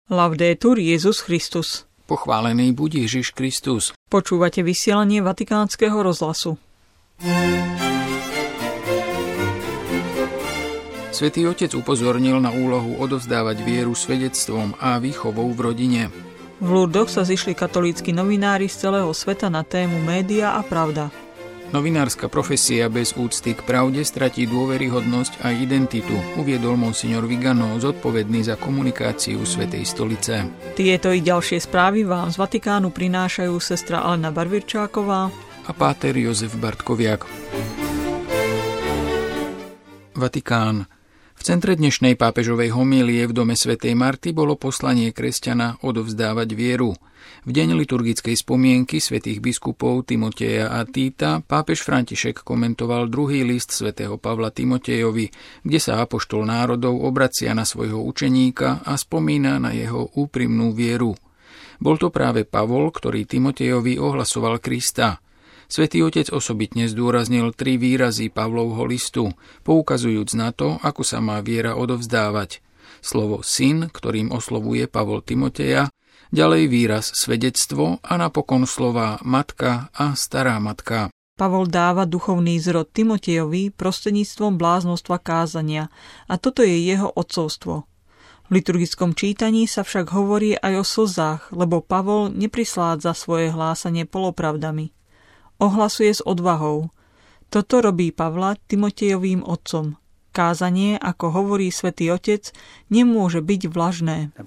Laudetur Jesus Christus. Pochválený buď Ježiš Kristus. Počúvate vysielanie Vatikánskeho rozhlasu. Svätý Otec upozornil na úlohu odovzdávať vieru svedectvom a výchovou v rodine. V Lurdoch sa zišli katolícki novinári z celého sveta na tému Média a pravda. Novinárska profesia bez úcty k pravde stratí dôveryhodnosť a identitu, uviedol monsignor Vigano, zodpovedný za komunikáciu Svätej stolice. Tieto i ďalšie správy vám z Vatikánu prinášajú sestra Alena Barvirčáková a páter Jozef Bartkoviak. Vatikán. V centre dnešnej pápežovej homílie v dome svätej Marty bolo poslanie kresťana odovzdávať vieru. V deň liturgickej spomienky svätých biskupov Timoteja a Týta pápež František komentoval druhý list svätého Pavla Timotejovi, kde sa apoštol národov obracia na svojho učeníka a spomína na jeho úprimnú vieru. Bol to práve Pavol, ktorý Timotejovi ohlasoval Krista. Svätý Otec osobitne zdôraznil 3 výrazy Pavlovho listu, poukazujúc na to, ako sa má viera odovzdávať. Slovo syn, ktorým oslovuje Pavol Timoteja, ďalej výraz svedectvo a napokon slová matka a stará matka. Pavol dáva duchovný zrod Timotejovi prostredníctvom bláznostva kázania a toto je jeho otcovstvo. V liturgickom čítaní sa však hovorí aj o slzách, lebo Pavol neprisládza svoje hlásanie polopravdami. Ohlasuje s odvahou. Toto robí Pavla Timotejovým otcom. Kázanie, ako hovorí Svätý Otec, nemôže byť vlažné.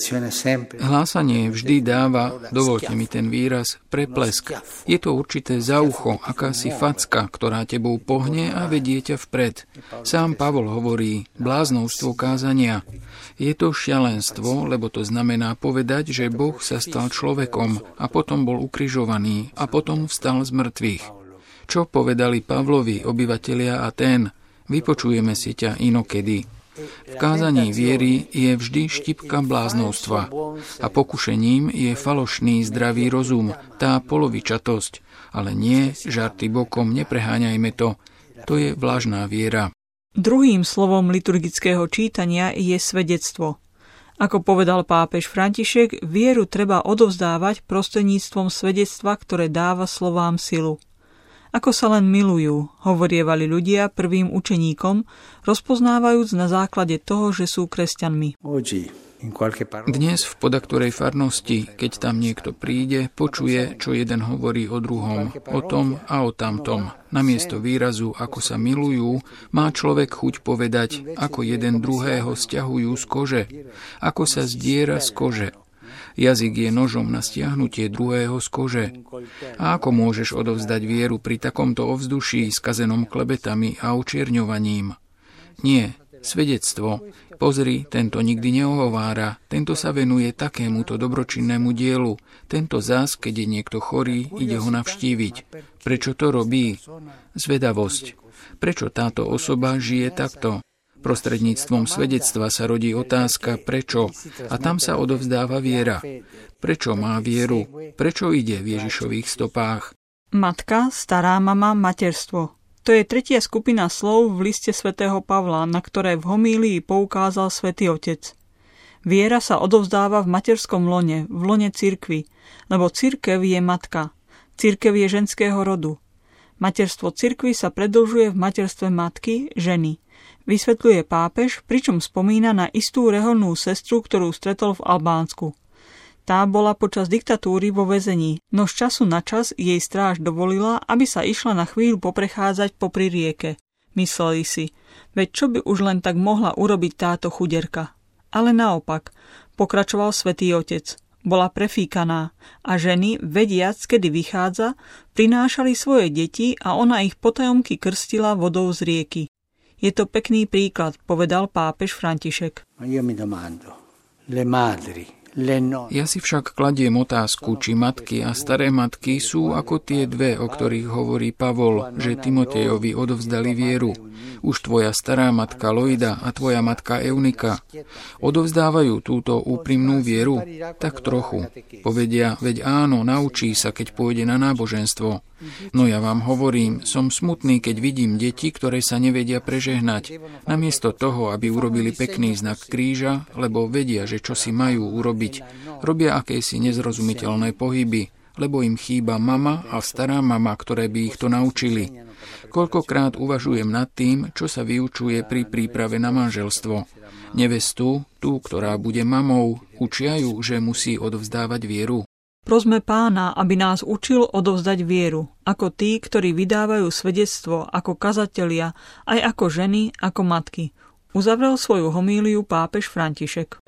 Hlásanie vždy dáva, dovoľte mi ten výraz, preplesk. Je to určité za ucho, akási facka, ktorá tebou pohne a vedie ťa vpred. Sám Pavol hovorí, bláznovstvo kázania. Je to šialenstvo, lebo to znamená povedať, že Boh sa stal človekom a potom bol ukrižovaný a potom vstal z mŕtvych. Čo povedali Pavlovi obyvatelia Atén? Vypočujeme si ťa inokedy. V kázaní viery je vždy štipka bláznovstva a pokušením je falošný zdravý rozum, tá polovičatosť, ale nie žarty bokom, nepreháňajme to. To je vlažná viera. Druhým slovom liturgického čítania je svedectvo. Ako povedal pápež František, vieru treba odovzdávať prostredníctvom svedectva, ktoré dáva slovám silu. Ako sa len milujú, hovorievali ľudia prvým učeníkom, rozpoznávajúc na základe toho, že sú kresťanmi. Dnes v podaktorej farnosti, keď tam niekto príde, počuje, čo jeden hovorí o druhom, o tom a o tamtom. Namiesto výrazu, ako sa milujú, má človek chuť povedať, ako jeden druhého sťahujú z kože, ako sa zdiera z kože. Jazyk je nožom na stiahnutie druhého z kože. A ako môžeš odovzdať vieru pri takomto ovzduší skazenom klebetami a očierňovaním? Nie, svedectvo. Pozri, tento nikdy neohovára, tento sa venuje takémuto dobročinnému dielu, tento zás, keď je niekto chorý, ide ho navštíviť. Prečo to robí? Zvedavosť. Prečo táto osoba žije takto? Prostredníctvom svedectva sa rodí otázka prečo a tam sa odovzdáva viera. Prečo má vieru? Prečo ide v Ježišových stopách? Matka, stará mama, materstvo. To je tretia skupina slov v liste svätého Pavla, na ktoré v homílii poukázal Svätý Otec. Viera sa odovzdáva v materskom lone, v lone cirkvi, lebo cirkev je matka. Cirkev je ženského rodu. Materstvo cirkvi sa predĺžuje v materstve matky, ženy. Vysvetľuje pápež, pričom spomína na istú reholnú sestru, ktorú stretol v Albánsku. Tá bola počas diktatúry vo väzení, no z času na čas jej stráž dovolila, aby sa išla na chvíľu poprechádzať popri rieke. Mysleli si, veď čo by už len tak mohla urobiť táto chuderka. Ale naopak, pokračoval Svätý Otec. Bola prefíkaná a ženy, vediac, kedy vychádza, prinášali svoje deti a ona ich potajomky krstila vodou z rieky. Je to pekný príklad, povedal pápež František. Ja si však kladiem otázku, či matky a staré matky sú ako tie dve, o ktorých hovorí Pavol, že Timotejovi odovzdali vieru. Už tvoja stará matka Loida a tvoja matka Eunika odovzdávajú túto úprimnú vieru? Tak trochu. Povedia, veď áno, naučí sa, keď pôjde na náboženstvo. No ja vám hovorím, som smutný, keď vidím deti, ktoré sa nevedia prežehnať. Namiesto toho, aby urobili pekný znak kríža, lebo vedia, že čo si majú urobiť, robia akési nezrozumiteľné pohyby, lebo im chýba mama a stará mama, ktoré by ich to naučili. Koľkokrát uvažujem nad tým, čo sa vyučuje pri príprave na manželstvo. Nevestu, tú, ktorá bude mamou, učia ju, že musí odovzdávať vieru. Prosme Pána, aby nás učil odovzdať vieru, ako tí, ktorí vydávajú svedectvo ako kazatelia, aj ako ženy, ako matky. Uzavrel svoju homíliu pápež František.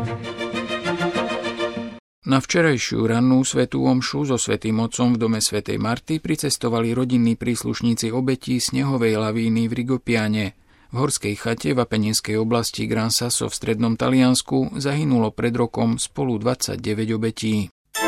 Na včerajšiu rannú svätú omšu so svätým otcom v dome svätej Marty pricestovali rodinní príslušníci obetí snehovej lavíny v Rigopiane. V horskej chate v Apeninskej oblasti Gran Sasso v strednom Taliansku zahynulo pred rokom spolu 29 obetí.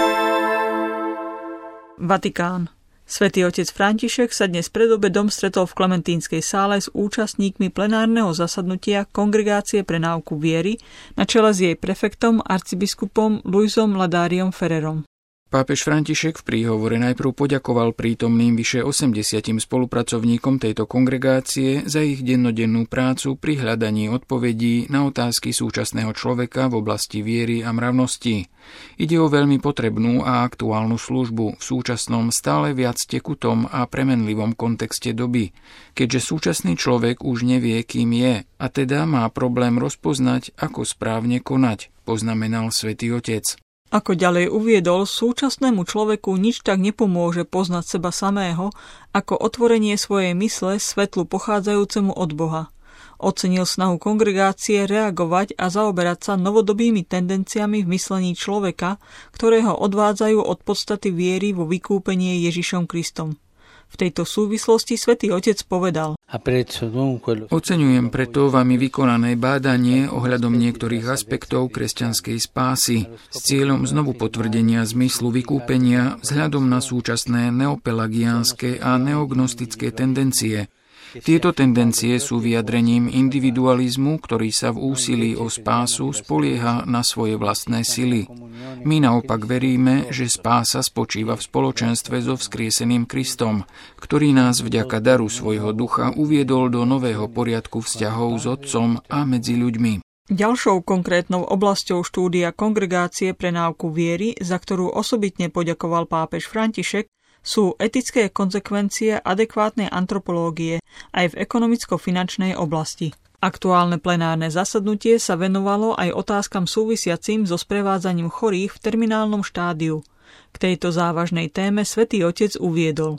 Vatikán. Svätý otec František sa dnes pred obedom stretol v Klementínskej sále s účastníkmi plenárneho zasadnutia Kongregácie pre náuku viery na čele s jej prefektom arcibiskupom Luisom Ladáriom Ferrerom. Pápež František v príhovore najprv poďakoval prítomným vyše 80 spolupracovníkom tejto kongregácie za ich dennodennú prácu pri hľadaní odpovedí na otázky súčasného človeka v oblasti viery a mravnosti. Ide o veľmi potrebnú a aktuálnu službu v súčasnom stále viac tekutom a premenlivom kontexte doby, keďže súčasný človek už nevie, kým je, a teda má problém rozpoznať, ako správne konať, poznamenal svätý otec. Ako ďalej uviedol, súčasnému človeku nič tak nepomôže poznať seba samého, ako otvorenie svojej mysle svetlu pochádzajúcemu od Boha. Ocenil snahu kongregácie reagovať a zaoberať sa novodobými tendenciami v myslení človeka, ktoré ho odvádzajú od podstaty viery vo vykúpenie Ježišom Kristom. V tejto súvislosti svätý otec povedal: Oceňujem preto vami vykonané bádanie ohľadom niektorých aspektov kresťanskej spásy s cieľom znovu potvrdenia zmyslu vykúpenia vzhľadom na súčasné neopelagiánske a neognostické tendencie. Tieto tendencie sú vyjadrením individualizmu, ktorý sa v úsilí o spásu spolieha na svoje vlastné sily. My naopak veríme, že spása spočíva v spoločenstve so vzkrieseným Kristom, ktorý nás vďaka daru svojho ducha uviedol do nového poriadku vzťahov s Otcom a medzi ľuďmi. Ďalšou konkrétnou oblasťou štúdia Kongregácie pre náuku viery, za ktorú osobitne poďakoval pápež František, sú etické konzekvencie adekvátnej antropológie aj v ekonomicko-finančnej oblasti. Aktuálne plenárne zasadnutie sa venovalo aj otázkam súvisiacim so sprevádzaním chorých v terminálnom štádiu. K tejto závažnej téme svätý otec uviedol: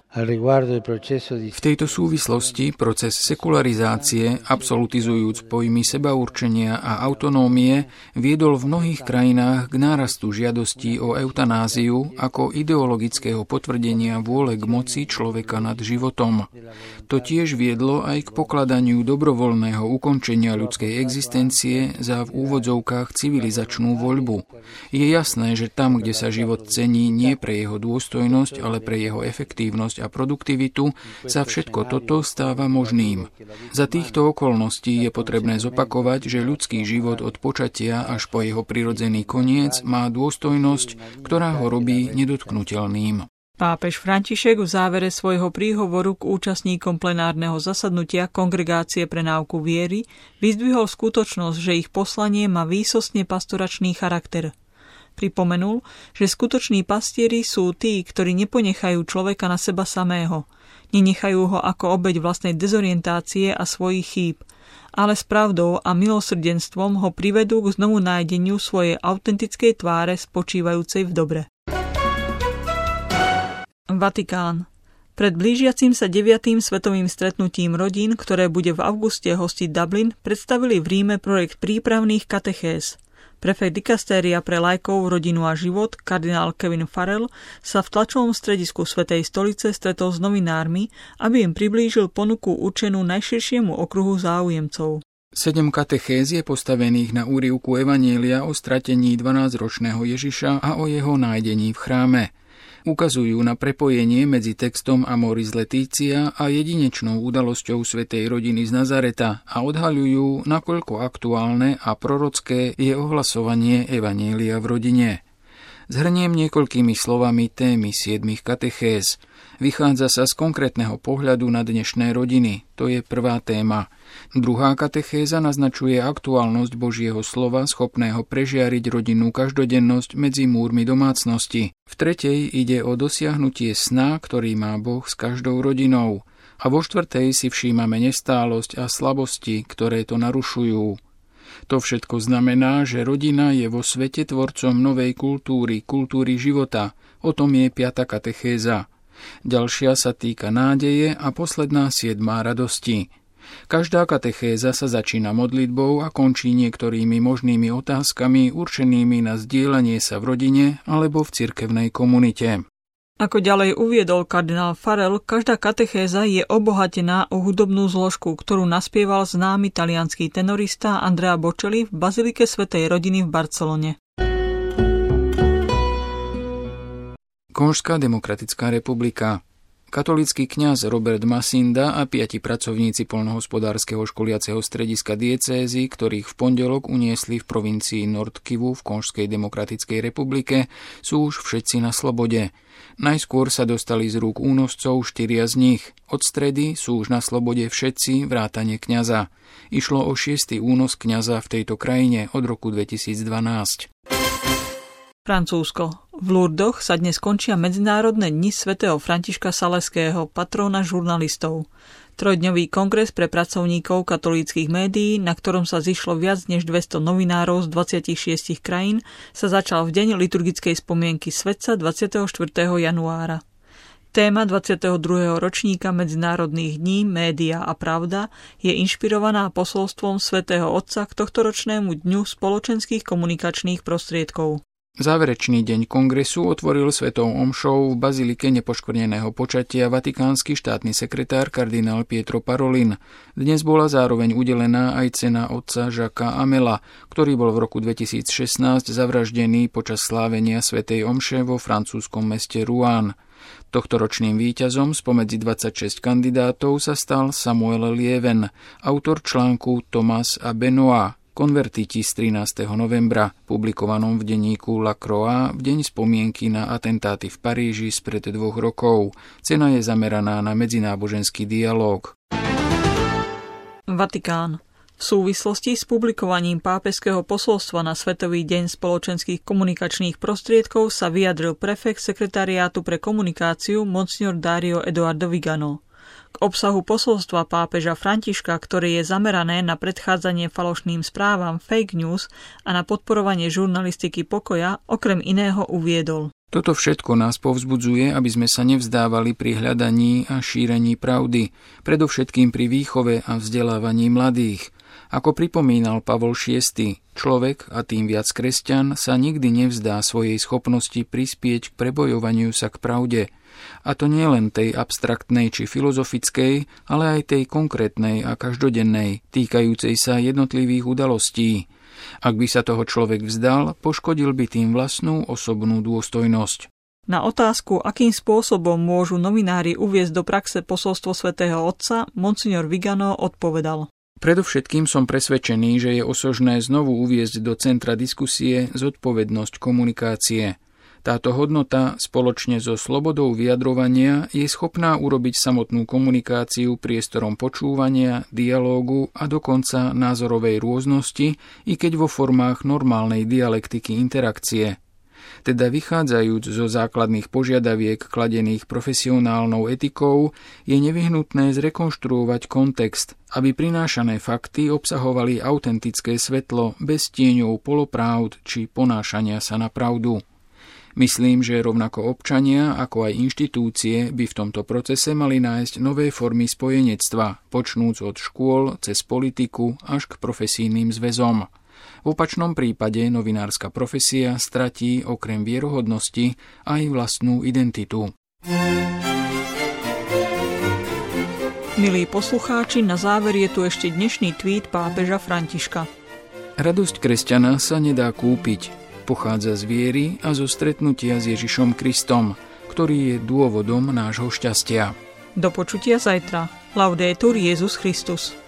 V tejto súvislosti proces sekularizácie, absolutizujúc pojmy sebaurčenia a autonómie, viedol v mnohých krajinách k nárastu žiadostí o eutanáziu ako ideologického potvrdenia vôle k moci človeka nad životom. To tiež viedlo aj k pokladaniu dobrovoľného ukončenia ľudskej existencie za v úvodzovkách civilizačnú voľbu. Je jasné, že tam, kde sa život cení nie pre jeho dôstojnosť, ale pre jeho efektívnosť a produktivitu, sa všetko toto stáva možným. Za týchto okolností je potrebné zopakovať, že ľudský život od počatia až po jeho prirodzený koniec má dôstojnosť, ktorá ho robí nedotknuteľným. Pápež František v závere svojho príhovoru k účastníkom plenárneho zasadnutia Kongregácie pre náuku viery vyzdvihol skutočnosť, že ich poslanie má výsostne pastoračný charakter. Pripomenul, že skutoční pastieri sú tí, ktorí neponechajú človeka na seba samého, nenechajú ho ako obeť vlastnej dezorientácie a svojich chýb, ale s pravdou a milosrdenstvom ho privedú k znovu nájdeniu svojej autentickej tváre spočívajúcej v dobre. Vatikán. Pred blížiacim sa 9. svetovým stretnutím rodín, ktoré bude v auguste hostiť Dublin, predstavili v Ríme projekt prípravných katechéz. Prefekt dikastéria pre laikov, rodinu a život, kardinál Kevin Farrell, sa v tlačovom stredisku Svätej stolice stretol s novinármi, aby im priblížil ponuku určenú najširšiemu okruhu záujemcov. 7 katechéz je postavených na úryvku Evanjelia o stratení 12-ročného Ježiša a o jeho nájdení v chráme. Ukazujú na prepojenie medzi textom Amoris Laetitia a jedinečnou udalosťou svätej rodiny z Nazareta a odhaľujú, nakoľko aktuálne a prorocké je ohlasovanie evanjelia v rodine. Zhrniem niekoľkými slovami témy 7 katechéz. Vychádza sa z konkrétneho pohľadu na dnešné rodiny. To je prvá téma. Druhá katechéza naznačuje aktuálnosť Božieho slova, schopného prežiariť rodinnú každodennosť medzi múrmi domácnosti. V tretej ide o dosiahnutie sna, ktorý má Boh s každou rodinou. A vo štvrtej si všímame nestálosť a slabosti, ktoré to narušujú. To všetko znamená, že rodina je vo svete tvorcom novej kultúry života. O tom je 5. katechéza. Ďalšia sa týka nádeje a posledná 7. radosti. Každá katechéza sa začína modlitbou a končí niektorými možnými otázkami určenými na zdieľanie sa v rodine alebo v cirkevnej komunite. Ako ďalej uviedol kardinál Farel, každá katechéza je obohatená o hudobnú zložku, ktorú naspieval známy taliansky tenorista Andrea Bocelli v bazilike svätej rodiny v Barcelone. Konžská demokratická republika. Katolícky kňaz Robert Masinda a 5 pracovníci poľnohospodárskeho školiaceho strediska diecézy, ktorých v pondelok uniesli v provincii Nord-Kivu v Konžskej demokratickej republike, sú už všetci na slobode. Najskôr sa dostali z rúk únoscov 4 z nich. Od stredy sú už na slobode všetci vrátane kňaza. Išlo o 6. únos kňaza v tejto krajine od roku 2012. Francúzsko. V Lourdoch sa dnes končia Medzinárodné dni svätého Františka Saleského, patróna žurnalistov. Trojdňový kongres pre pracovníkov katolíckych médií, na ktorom sa zišlo viac než 200 novinárov z 26 krajín, sa začal v deň liturgickej spomienky svätca 24. januára. Téma 22. ročníka Medzinárodných dní Média a pravda je inšpirovaná posolstvom svätého Otca k tohtoročnému dňu spoločenských komunikačných prostriedkov. Záverečný deň kongresu otvoril svetou omšou v bazilike nepoškvrneného počatia vatikánsky štátny sekretár kardinál Pietro Parolin. Dnes bola zároveň udelená aj cena otca Jacquesa Amela, ktorý bol v roku 2016 zavraždený počas slávenia svätej omše vo francúzskom meste Rouen. Tohtoročným víťazom spomedzi 26 kandidátov sa stal Samuel Lieven, autor článku Thomas a Benoit, konvertiti z 13. novembra, publikovanom v denníku La Croix v deň spomienky na atentáty v Paríži spred 2 rokov. Cena je zameraná na medzináboženský dialóg. Vatikán. V súvislosti s publikovaním pápežského posolstva na Svetový deň spoločenských komunikačných prostriedkov sa vyjadril prefekt sekretariátu pre komunikáciu Monsignor Dario Eduardo Vigano. K obsahu posolstva pápeža Františka, ktoré je zamerané na predchádzanie falošným správam fake news a na podporovanie žurnalistiky pokoja, okrem iného uviedol. Toto všetko nás povzbudzuje, aby sme sa nevzdávali pri hľadaní a šírení pravdy, predovšetkým pri výchove a vzdelávaní mladých. Ako pripomínal Pavol VI, človek, a tým viac kresťan, sa nikdy nevzdá svojej schopnosti prispieť k prebojovaniu sa k pravde. A to nie len tej abstraktnej či filozofickej, ale aj tej konkrétnej a každodennej, týkajúcej sa jednotlivých udalostí. Ak by sa toho človek vzdal, poškodil by tým vlastnú osobnú dôstojnosť. Na otázku, akým spôsobom môžu novinári uviesť do praxe posolstvo svätého Otca, Monsignor Vigano odpovedal. Predovšetkým som presvedčený, že je osožné znovu uviesť do centra diskusie zodpovednosť komunikácie. Táto hodnota spoločne so slobodou vyjadrovania je schopná urobiť samotnú komunikáciu priestorom počúvania, dialógu a dokonca názorovej rôznosti, i keď vo formách normálnej dialektiky interakcie. Teda vychádzajúc zo základných požiadaviek kladených profesionálnou etikou, je nevyhnutné zrekonštruovať kontext, aby prinášané fakty obsahovali autentické svetlo bez tieňov polopravd či ponášania sa na pravdu. Myslím, že rovnako občania, ako aj inštitúcie by v tomto procese mali nájsť nové formy spojenectva, počnúc od škôl, cez politiku až k profesijným zväzom. V opačnom prípade novinárska profesia stratí okrem vierohodnosti aj vlastnú identitu. Milí poslucháči, na záver je tu ešte dnešný tweet pápeža Františka. Radosť kresťana sa nedá kúpiť. Pochádza z viery a zo stretnutia s Ježišom Kristom, ktorý je dôvodom nášho šťastia. Do počutia zajtra. Laudetur Jesus Christus.